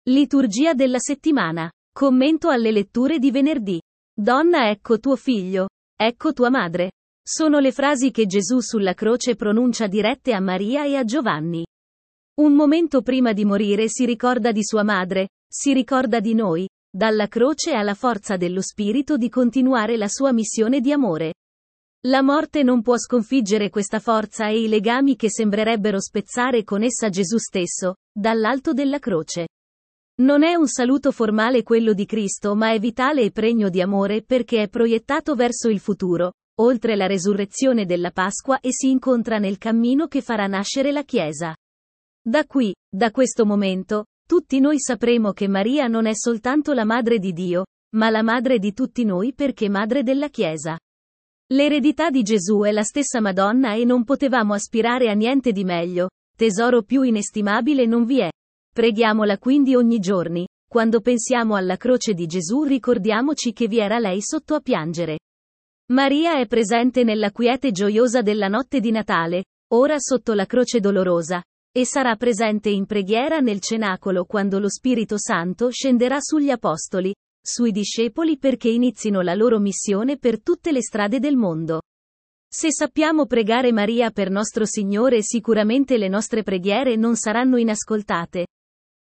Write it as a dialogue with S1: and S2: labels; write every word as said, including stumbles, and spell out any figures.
S1: Liturgia della settimana. Commento alle letture di venerdì. Donna, ecco tuo figlio, ecco tua madre. Sono le frasi che Gesù sulla croce pronuncia dirette a Maria e a Giovanni. Un momento prima di morire si ricorda di sua madre, si ricorda di noi, dalla croce alla forza dello Spirito di continuare la sua missione di amore. La morte non può sconfiggere questa forza e i legami che sembrerebbero spezzare con essa Gesù stesso, dall'alto della croce. Non è un saluto formale quello di Cristo, ma è vitale e pregno di amore perché è proiettato verso il futuro, oltre la resurrezione della Pasqua, e si incontra nel cammino che farà nascere la Chiesa. Da qui, da questo momento, tutti noi sapremo che Maria non è soltanto la madre di Dio, ma la madre di tutti noi perché madre della Chiesa. L'eredità di Gesù è la stessa Madonna e non potevamo aspirare a niente di meglio, tesoro più inestimabile non vi è. Preghiamola quindi ogni giorno, quando pensiamo alla croce di Gesù ricordiamoci che vi era lei sotto a piangere. Maria è presente nella quiete gioiosa della notte di Natale, ora sotto la croce dolorosa, e sarà presente in preghiera nel cenacolo quando lo Spirito Santo scenderà sugli apostoli, sui discepoli perché inizino la loro missione per tutte le strade del mondo. Se sappiamo pregare Maria per nostro Signore, sicuramente le nostre preghiere non saranno inascoltate,